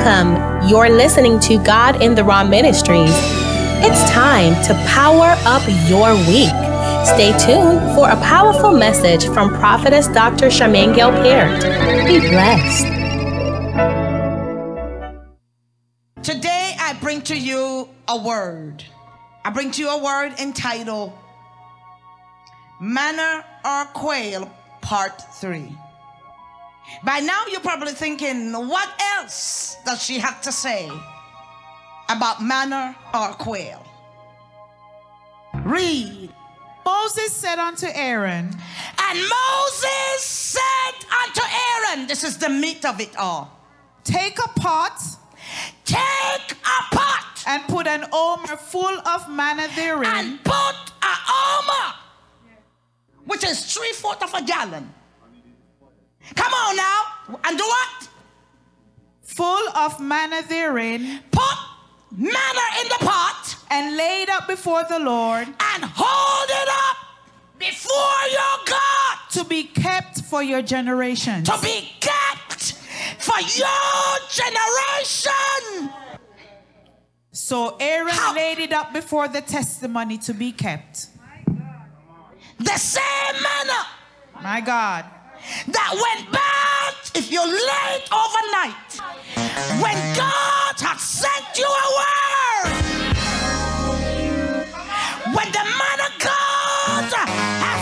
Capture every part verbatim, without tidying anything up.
Welcome. You're listening to God in the Raw Ministries. It's time to power up your week. Stay tuned for a powerful message from Prophetess Doctor Charmaine Gail Parent. Be blessed. Today I bring to you a word. I bring to you a word entitled Manna or Quail Part three. By now you're probably thinking, what else does she have to say about manna or quail? Read. Moses said unto Aaron, And Moses said unto Aaron, this is the meat of it all. Take a pot, take a pot, and put an omer full of manna therein, and put an omer, which is three-fourths of a gallon. Come on now, and do what? Full of manna therein, put manna in the pot, and lay it up before the Lord, and hold it up before your God, to be kept for your generations. To be kept for your generation. So Aaron How? laid it up before the testimony to be kept. The same manna, my God, that went bad if you lay it overnight. When God has sent you a word, when the man of God has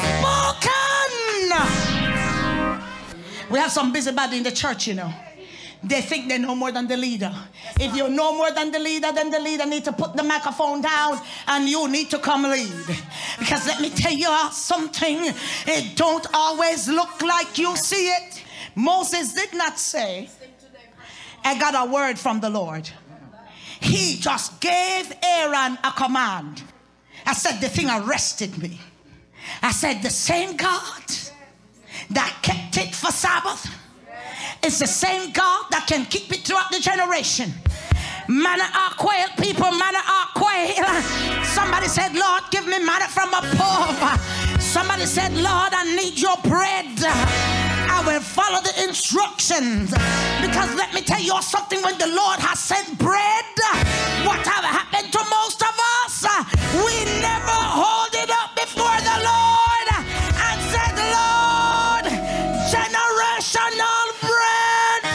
spoken. We have some busybody in the church, you know. They think they know more than the leader. If you know more than the leader, then the leader needs to put the microphone down and you need to come lead. Because let me tell you something, it don't always look like you see it. Moses did not say, I got a word from the Lord. He just gave Aaron a command. I said, the thing arrested me. I said, the same God that kept it for Sabbath, it's the same God that can keep it throughout the generation. Manna or quail, people, manna or quail. Somebody said, Lord, give me manna from above. Somebody said, Lord, I need your bread. I will follow the instructions. Because let me tell you something, when the Lord has sent bread, whatever happened to most of us, we never hold it up before the Lord and said, Lord, generational bread.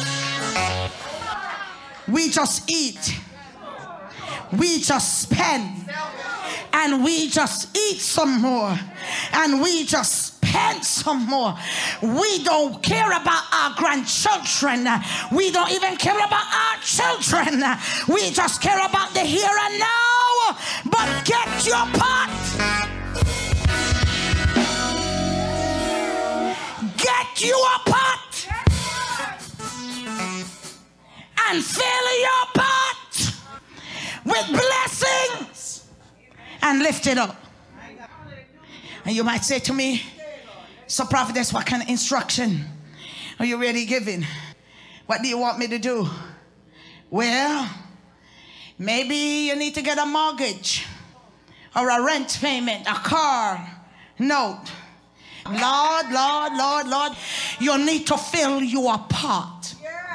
We just eat, we just spend, and we just eat some more, and we just spend some more. We don't care about our grandchildren. We don't even care about our children. We just care about the here and now. But get your pot. Get you a pot. And fill your pot with blessings and lift it up. And you might say to me, so prophetess, what kind of instruction are you really giving? What do you want me to do? Well, maybe you need to get a mortgage or a rent payment, a car note. Lord, Lord, Lord, Lord, you need to fill your pot.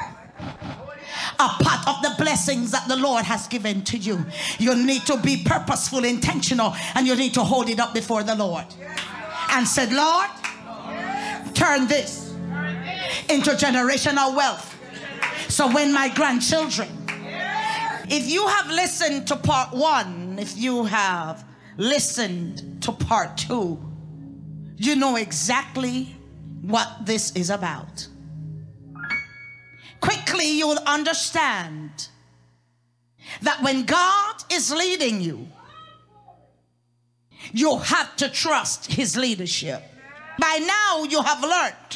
A pot of the blessings that the Lord has given to you. You need to be purposeful, intentional, and you need to hold it up before the Lord and said, Lord, turn this into generational wealth. So when my grandchildren, if you have listened to part one, if you have listened to part two, you know exactly what this is about. Quickly, you will understand that when God is leading you, you have to trust his leadership. By now, you have learned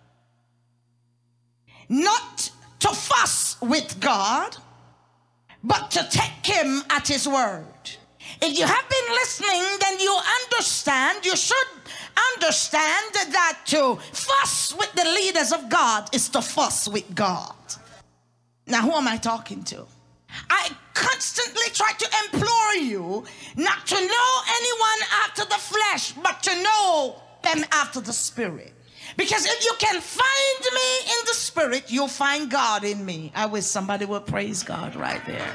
not to fuss with God, but to take him at his word. If you have been listening, then you understand, you should understand that to fuss with the leaders of God is to fuss with God. Now, who am I talking to? I constantly try to implore you not to know anyone after the flesh, but to know them after the spirit. Because if you can find me in the spirit, you'll find God in me. I wish somebody would praise God right there.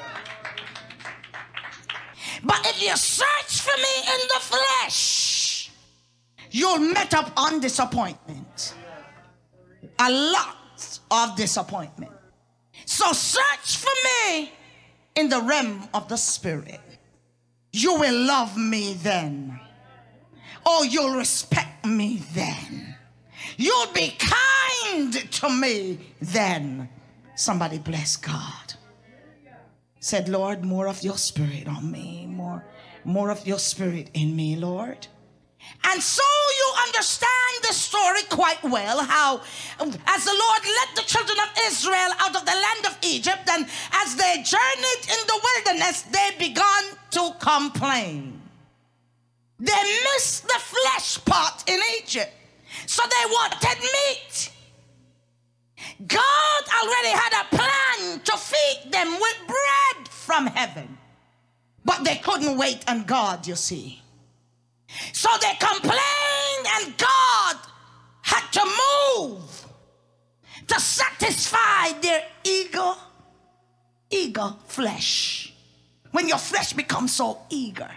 But if you search for me in the flesh, you'll met up on disappointment. A lot of disappointment. So search for me in the realm of the spirit. You will love me then. Oh, you'll respect me then. You'll be kind to me then. Somebody bless God. Said, Lord, more of your spirit on me. More, more of your spirit in me, Lord. And so you understand the story quite well, how as the Lord led the children of Israel out of the land of Egypt, and as they journeyed in the wilderness, they began to complain. They missed the flesh part in Egypt, so they wanted meat. God already had a plan to feed them with bread from heaven, but they couldn't wait on God, you see. So they complained, and God had to move to satisfy their eager, eager flesh. When your flesh becomes so eager,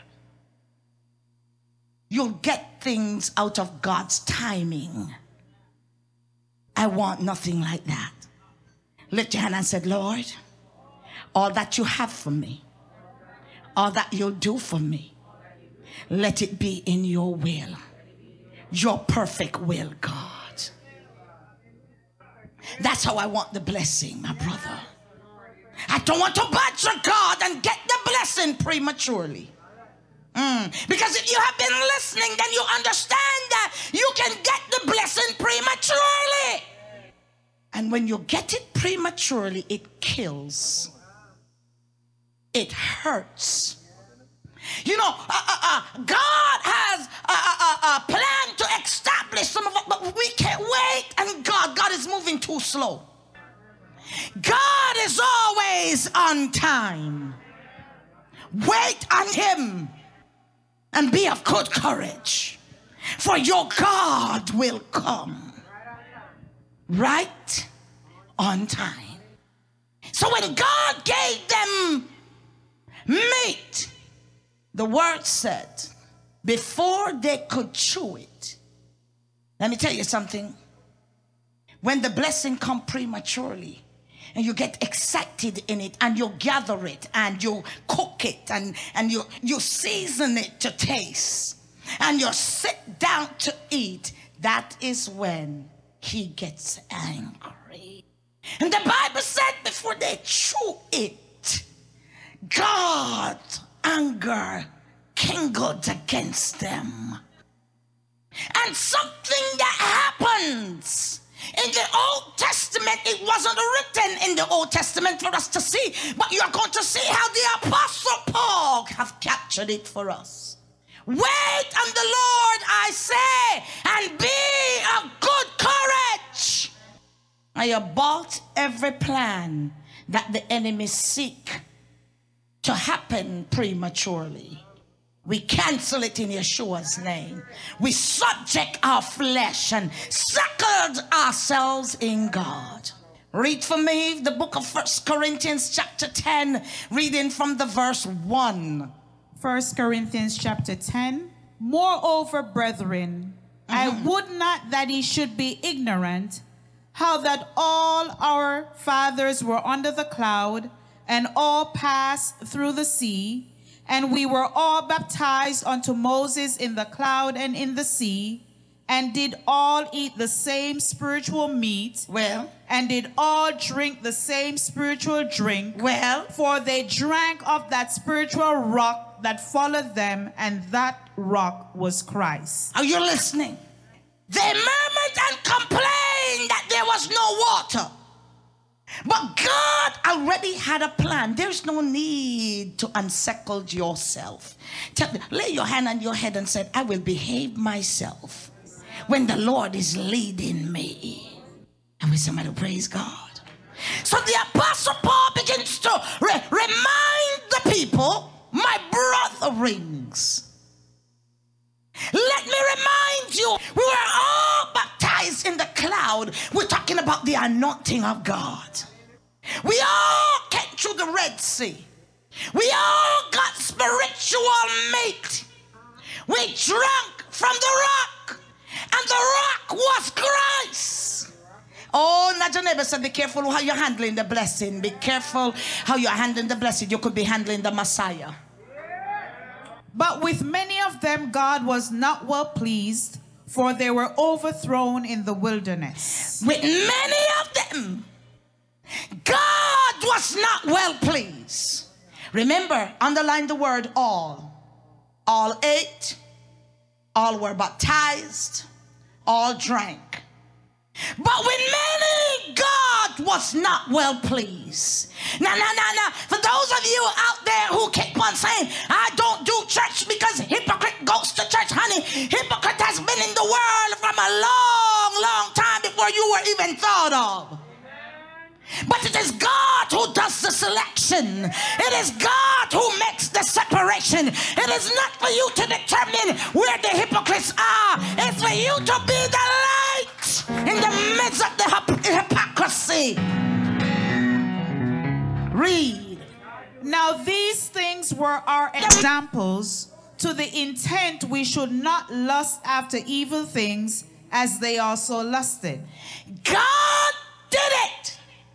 you'll get things out of God's timing. I want nothing like that. Lift your hand and said, Lord, all that you have for me, all that you'll do for me, let it be in your will, your perfect will, God. That's how I want the blessing, my brother. I don't want to badger God and get the blessing prematurely. Mm. Because if you have been listening, then you understand that you can get the blessing prematurely. And when you get it prematurely, it kills. It hurts. You know, uh, uh, uh, God has a, a, a plan to establish some of it, but we can't wait. And God, God is moving too slow. God is always on time. Wait on him and be of good courage, for your God will come right on time. So when God gave them meat, the word said, before they could chew it, let me tell you something. When the blessing comes prematurely, and you get excited in it, and you gather it, and you cook it, and, and you, you season it to taste, and you sit down to eat, that is when he gets angry. And the Bible said before they chew it, God's anger kindled against them. And something that happens in the Old Testament, it wasn't written in the Old Testament for us to see, but you're going to see how the Apostle Paul have captured it for us. Wait on the Lord, I say, and be of good courage. I abort every plan that the enemy seek to happen prematurely. We cancel it in Yeshua's name. We subject our flesh and settled ourselves in God. Read for me the book of First Corinthians chapter ten, reading from the verse one. First Corinthians chapter ten. Moreover, brethren, mm-hmm. I would not that ye should be ignorant how that all our fathers were under the cloud, and all passed through the sea, and we were all baptized unto Moses in the cloud and in the sea, and did all eat the same spiritual meat, well, and did all drink the same spiritual drink, well, for they drank of that spiritual rock that followed them, and that rock was Christ. Are you listening? They murmured and complained that there was no water. But God already had a plan. There's no need to unsettle yourself. Tell, lay your hand on your head and say, I will behave myself when the Lord is leading me. And we somebody praise God. So the Apostle Paul begins to re- remind the people, my brotherings, let me remind you, we were all baptized cloud. We're talking about the anointing of God. We all came through the Red Sea. We all got spiritual meat. We drank from the rock, and the rock was Christ. Oh, Naja neighbor said, be careful how you're handling the blessing. Be careful how you're handling the blessing. You could be handling the Messiah. But with many of them God was not well pleased, for they were overthrown in the wilderness. With many of them God was not well pleased. Remember, underline the word all. All ate, all were baptized, all drank. But with many, God was not well pleased. Now, now, now, now, for those of you out there who keep on saying, I don't do church because hypocrite goes to church. Honey, hypocrite has been in the world from a long, long time before you were even thought of. But it is God who does the selection. It is God who makes the separation. It is not for you to determine where the hypocrites are. It's for you to be the light in the midst of the hypocrisy. Read. Now these things were our examples, to the intent we should not lust after evil things as they also lusted. God did it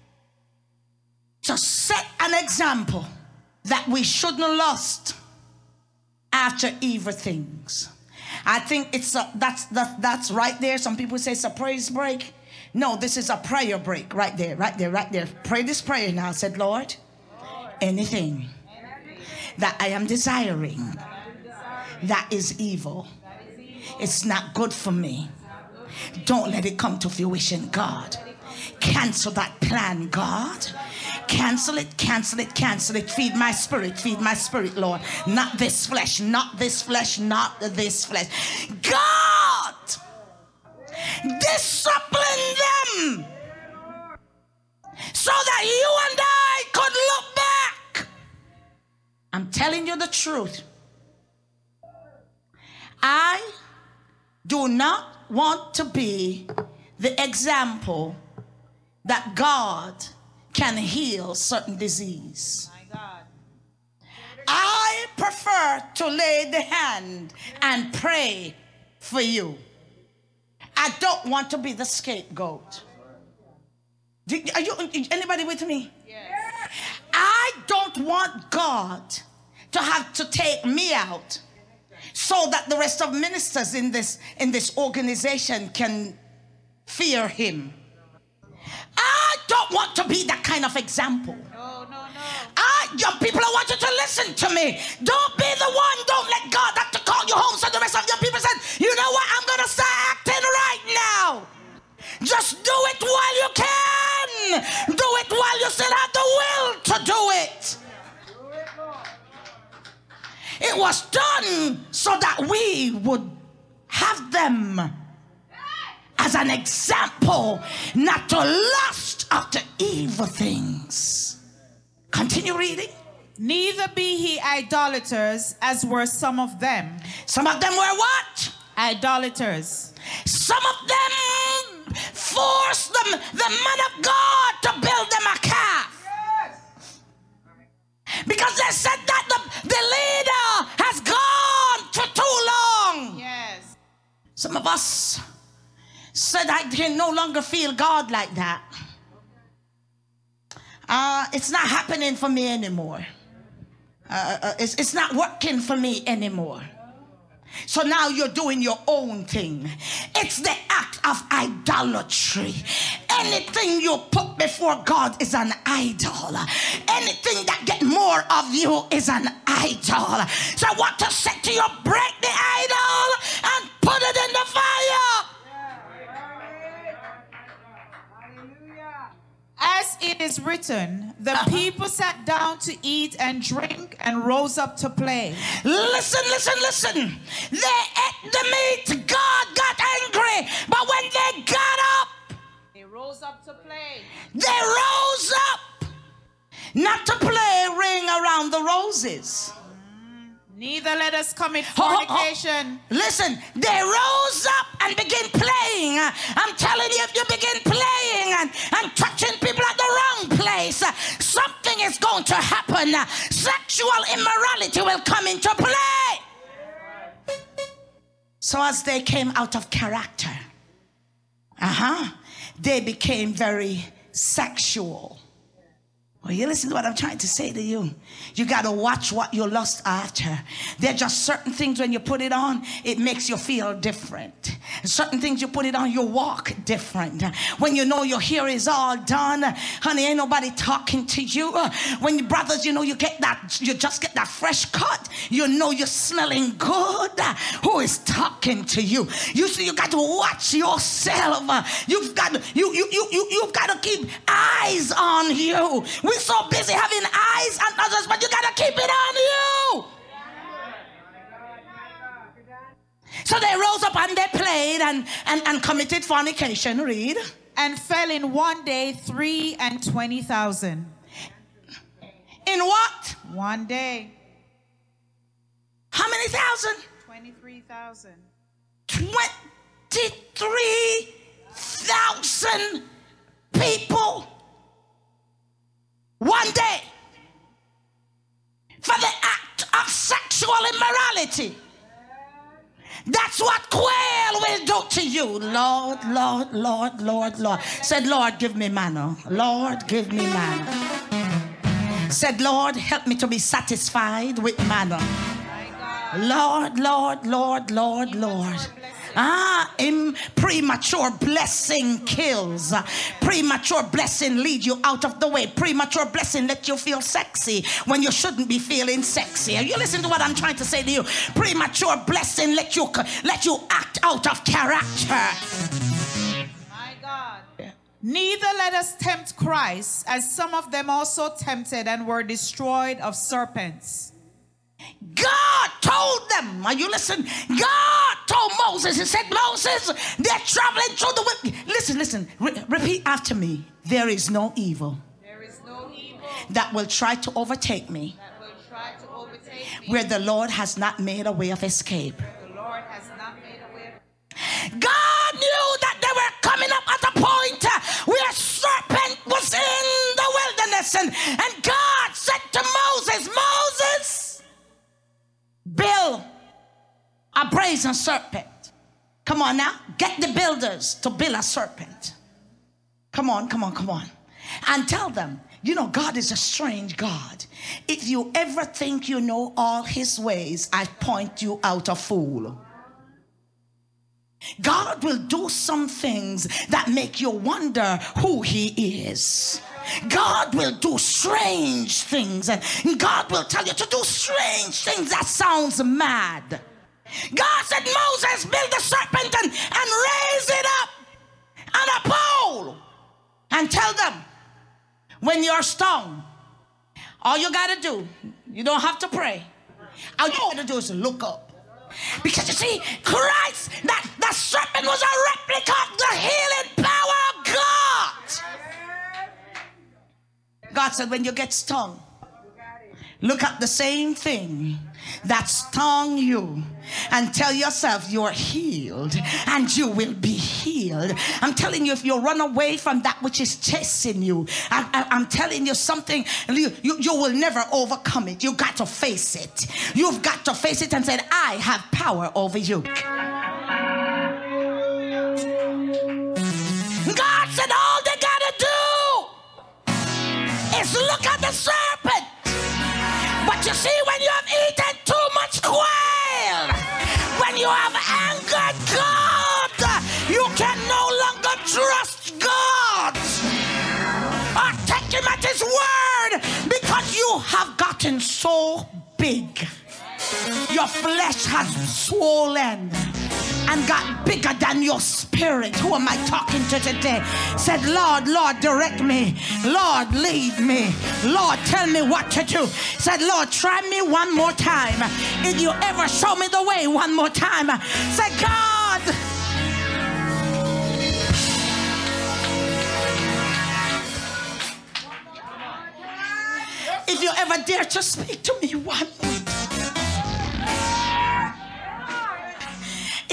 to set an example that we shouldn't lust after evil things. I think it's a, that's that, that's right there. Some people say it's a praise break. No, this is a prayer break right there, right there, right there. Pray this prayer now. I said, Lord, anything that I am desiring that is evil, it's not good for me. Don't let it come to fruition, God. Cancel that plan, God. Cancel it, cancel it, cancel it. Feed my spirit, feed my spirit, Lord. Not this flesh, not this flesh, not this flesh. God, discipline them so that you and I could look back. I'm telling you the truth. I do not want to be the example that God can heal certain disease. My God. I prefer to lay the hand and pray for you. I don't want to be the scapegoat. Do, are you anybody with me? Yes. I don't want God to have to take me out so that the rest of ministers in this in this organization can fear him. I don't want to be that kind of example. No, no, no. I, young people, I want you to listen to me. Don't be the one. Don't let God have to call you home. So the rest of young people said, you know what? I'm going to start acting right now. Just do it while you can. Do it while you still have the will to do it. It was done so that we would have them as an example, not to lust after evil things. Continue reading. Neither be he idolaters, as were some of them. Some of them were what? Idolaters. Some of them forced them, the man of God, to build them a calf. Yes. Because they said that the, the leader has gone for too long. Yes. Some of us said, I can no longer feel God like that. Uh, it's not happening for me anymore. Uh, uh, it's, it's not working for me anymore. So now you're doing your own thing. It's the act of idolatry. Anything you put before God is an idol. Anything that gets more of you is an idol. So I want to say to you, break the idol and put it in the fire. As it is written, the uh-huh. people sat down to eat and drink and rose up to play. Listen, listen, listen. They ate the meat. God got angry. But when they got up, they rose up to play. They rose up. Not to play Ring Around the Roses. Neither let us commit fornication. Oh, oh, oh. Listen, they rose up and began playing. I'm telling you, if you begin playing and, and touching people at the wrong place, something is going to happen. Sexual immorality will come into play. So as they came out of character, uh-huh, they became very sexual. Well, you listen to what I'm trying to say to you. You got to watch what you lust after. There are just certain things when you put it on, it makes you feel different. Certain things you put it on, you walk different. When you know your hair is all done, honey, ain't nobody talking to you. When you brothers, you know, you get that, you just get that fresh cut. You know you're smelling good. Who is talking to you? You see, you got to watch yourself. You've got to, you, you, you, you, you've got to keep eyes on you. We're so busy having eyes on others, but you got to keep it on you. So they rose up and they played and, and, and committed fornication. Read. And fell in one day three and twenty thousand. In what? One day. How many thousand? Twenty-three thousand. Twenty-three thousand people. One day. For the act of sexual immorality. That's what quail will do to you. Lord, Lord, Lord, Lord, Lord. Said, Lord, give me manna. Lord, give me manna. Said, Lord, help me to be satisfied with manna. Lord, Lord, Lord, Lord, Lord. Ah, in premature blessing kills. Premature blessing leads you out of the way. Premature blessing let you feel sexy when you shouldn't be feeling sexy. Are you listening to what I'm trying to say to you? Premature blessing let you let you act out of character. My God. Yeah. Neither let us tempt Christ, as some of them also tempted and were destroyed of serpents. God told them, are you listening? God told Moses, he said, Moses, they're traveling through the wind. Listen, listen, re- repeat after me. There is no evil. There is no evil that will try to overtake me, that will try to overtake me where the Lord has not made a way of escape. The Lord has not made a way. God knew that they were coming up at a point where a serpent was in the wilderness, and, and God said to Moses, Moses, build a brazen serpent. Come on now. Get the builders to build a serpent. Come on, come on, come on. And tell them, you know, God is a strange God. If you ever think you know all his ways, I point you out a fool. God will do some things that make you wonder who he is. God will do strange things, and God will tell you to do strange things that sounds mad. God said, Moses, build a serpent and, and raise it up on a pole and tell them, when you're stung, all you got to do, you don't have to pray. All you got to do is look up. Because you see, Christ, that, that serpent was a replica of the healing power of God. God said, when you get stung, look at the same thing that stung you and tell yourself you're healed, and you will be healed. I'm telling you, if you run away from that which is chasing you, I, I, I'm telling you something, you, you, you will never overcome it. You got to face it. You've got to face it and say, I have power over you. God said all they got to do is look at the serpent. But you see, when you have eaten too much quail, when you have angered God, you can no longer trust God or take him at his word, because you have gotten so big. Your flesh has swollen and got bigger than your spirit. Who am I talking to today? Said, Lord, Lord, direct me. Lord, lead me. Lord, tell me what to do. Said, Lord, try me one more time. If you ever show me the way one more time. Said, God, if you ever dare to speak to me one more time.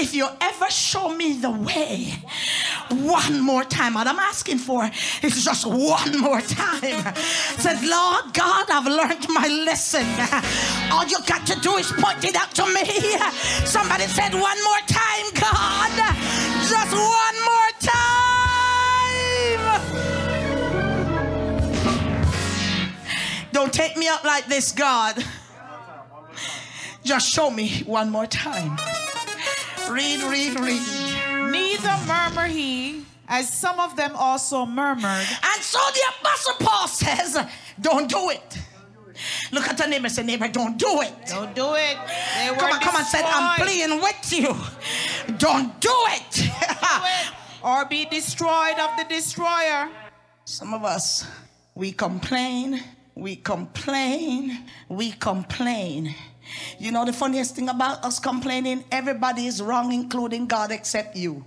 if you ever show me the way one more time, what I'm asking for is just one more time. Said, Lord God, I've learned my lesson. All you got to do is point it out to me. Somebody said, one more time, God. Just one more time. Don't take me up like this, God. Just show me one more time. Read, read, read. Neither murmur he, as some of them also murmured. And so the Apostle Paul says, don't do it. Look at the neighbor and say, neighbor, don't do it. Don't do it. They were come on, come on, said, I'm playing with you. Don't do it. Do it. Or be destroyed of the destroyer. Some of us, we complain, we complain, we complain. You know the funniest thing about us complaining? Everybody is wrong, including God, except you.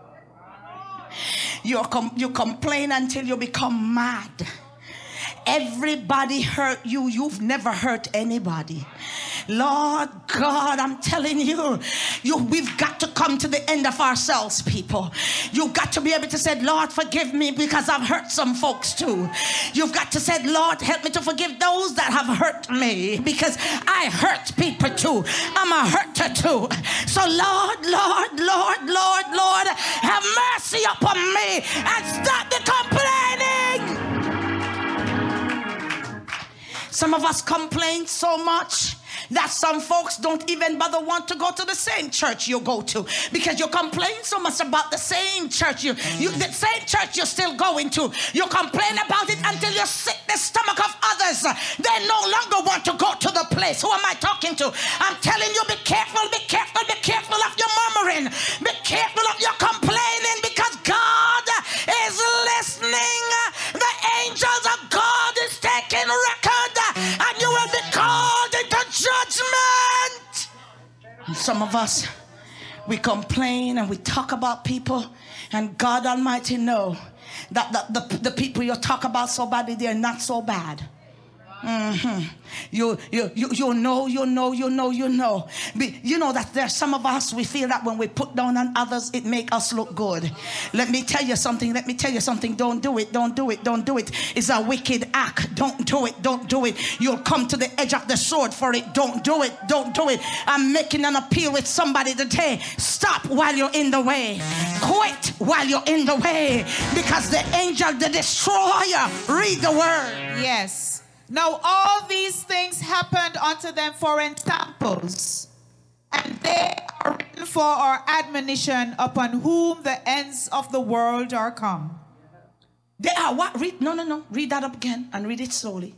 You're com- you complain until you become mad. Everybody hurt you. You've never hurt anybody. Lord God, I'm telling you, you, we've got to come to the end of ourselves, people. You've got to be able to say, Lord, forgive me because I've hurt some folks too. You've got to say, Lord, help me to forgive those that have hurt me because I hurt people too. I'm a hurter too. So Lord, Lord, Lord, Lord, Lord, have mercy upon me and stop the complaining. Some of us complain so much that some folks don't even bother want to go to the same church you go to because you complain so much about the same church you, you the same church you're still going to. You complain about it until you sick the stomach of others. They no longer want to go to the place. Who am I talking to? I'm telling you, be careful, be careful, be careful of your murmuring. Be careful of your complaining because God is listening. The angels of God is taking record and you will be called into judgment. And some of us, we complain and we talk about people, and God Almighty know that the, the, the people you talk about so badly, they're not so bad. Mm-hmm. You, you, you, you know, you know, you know, you know. Be, you know that there's some of us, we feel that when we put down on others, it make us look good. Let me tell you something. Let me tell you something. Don't do it. Don't do it. Don't do it. It's a wicked act. Don't do it. Don't do it. You'll come to the edge of the sword for it. Don't do it. Don't do it. I'm making an appeal with somebody today. Stop while you're in the way. Quit while you're in the way. Because the angel, the destroyer, read the word. Yes. Now all these things happened unto them for examples, and they are written for our admonition, upon whom the ends of the world are come. They are what? Read, no, no, no. Read that up again and read it slowly.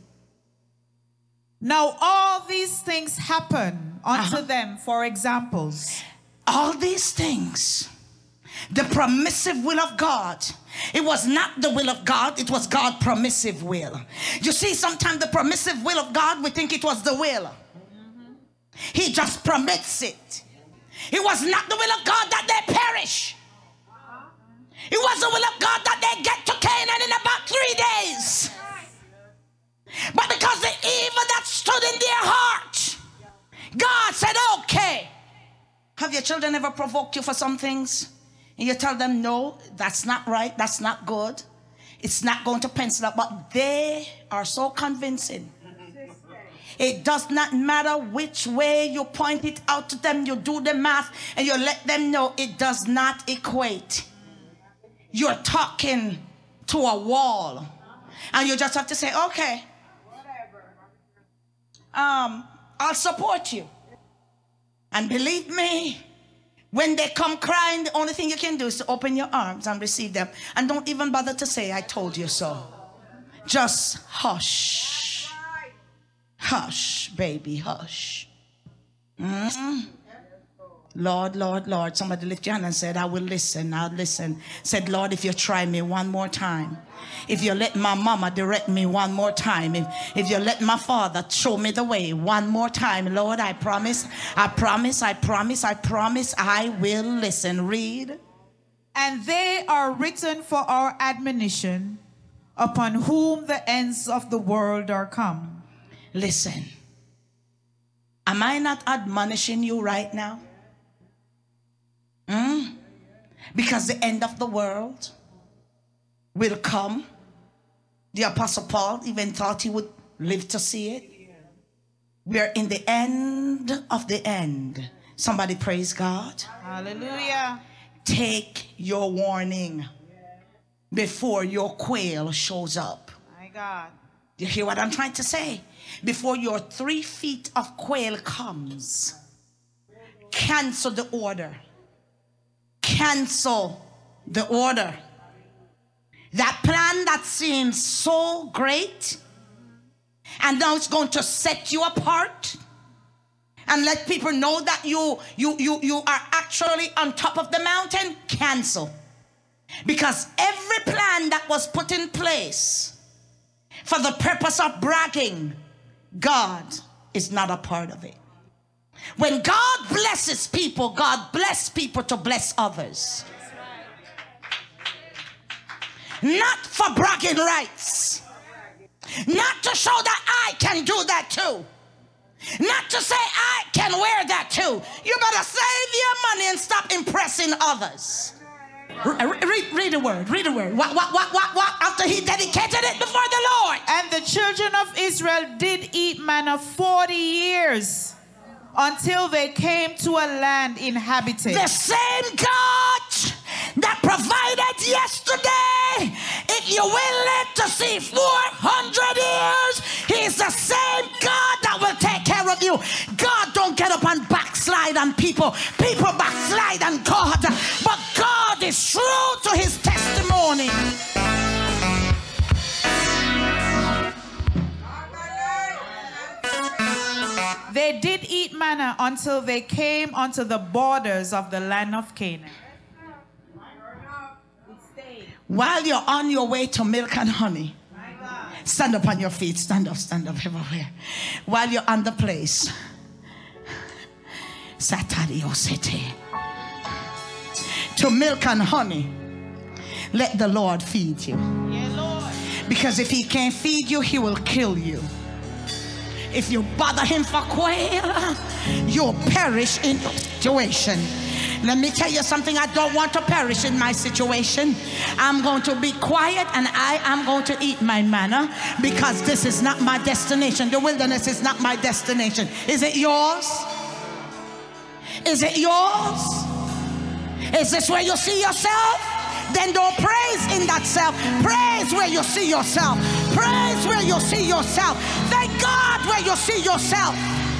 Now all these things happen unto Uh-huh. them for examples. All these things, the permissive will of God. It was not the will of God, it was God's permissive will. You see, sometimes the permissive will of God, we think it was the will. Mm-hmm. He just permits it. It was not the will of God that they perish. It was the will of God that they get to Canaan in about three days. But because the evil that stood in their heart, God said, okay. Have your children ever provoked you for some things? And you tell them, no, that's not right, that's not good. It's not going to pencil up. But they are so convincing. It does not matter which way you point it out to them. You do the math and you let them know it does not equate. You're talking to a wall. And you just have to say, okay, um, I'll support you. And believe me, when they come crying, the only thing you can do is to open your arms and receive them. And don't even bother to say, I told you so. Just hush. Hush, baby, hush. Mm-hmm. Lord, Lord, Lord. Somebody lift your hand and said, I will listen, I'll listen. Said, Lord, if you try me one more time. If you let my mama direct me one more time. If, if you let my father show me the way one more time. Lord, I promise, I promise, I promise, I promise, I will listen. Read. And they are written for our admonition, upon whom the ends of the world are come. Listen. Am I not admonishing you right now? Mm? Because the end of the world will come. The Apostle Paul even thought he would live to see it. We are in the end of the end. Somebody praise God. Hallelujah. Take your warning before your quail shows up. My God. You hear what I'm trying to say? Before your three feet of quail comes, cancel the order. Cancel the order. That plan that seems so great, and now it's going to set you apart and let people know that you you you you are actually on top of the mountain. Cancel. Because every plan that was put in place for the purpose of bragging, God is not a part of it. When God blesses people, God bless people to bless others. Not for bragging rights. Not to show that I can do that too. Not to say I can wear that too. You better save your money and stop impressing others. Read, read, read the word. Read the word. What, what, what, what, what? After he dedicated it before the Lord. And the children of Israel did eat manna forty years until they came to a land inhabited. The same God that provided yesterday, if you will live to see four hundred years, he's the same God that will take care of you. God don't get up and backslide on people. People backslide on God. But God is true to his testimony. They did eat manna until they came unto the borders of the land of Canaan. While you're on your way to milk and honey, stand up on your feet, stand up, stand up everywhere. While you're on the place, Satario City, to milk and honey, let the Lord feed you. Yeah, Lord. Because if he can't feed you, he will kill you. If you bother him for quail, you'll perish in your situation. Let me tell you something. I don't want to perish in my situation. I'm going to be quiet and I am going to eat my manna, because this is not my destination. The wilderness is not my destination. Is it yours? Is it yours? Is this where you see yourself? Then don't praise in that self. Praise where you see yourself. Praise where you see yourself. Thank God where you see yourself.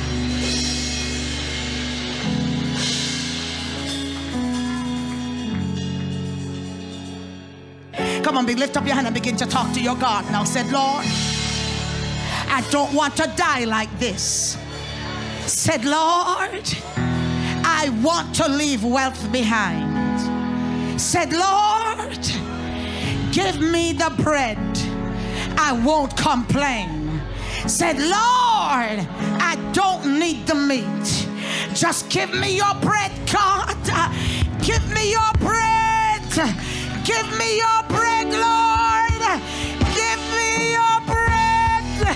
Come on, big, lift up your hand and begin to talk to your God. Now said, Lord, I don't want to die like this. Said, Lord, I want to leave wealth behind. Said, Lord, give me the bread. I won't complain. Said, Lord, I don't need the meat. Just give me your bread, God. Give me your bread. Give me your bread, Lord. Give me your bread.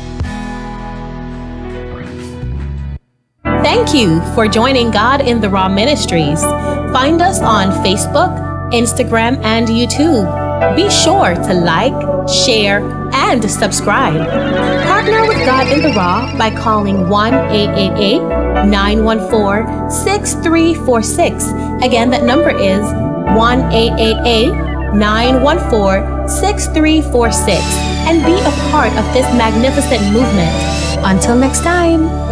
Thank you for joining God in the Raw Ministries. Find us on Facebook, Instagram, and YouTube. Be sure to like, share, and subscribe. Partner with God in the Raw by calling one eight eight eight, nine one four, six three four six. Again, that number is one eight eight eight, nine one four, six three four six. And be a part of this magnificent movement. Until next time.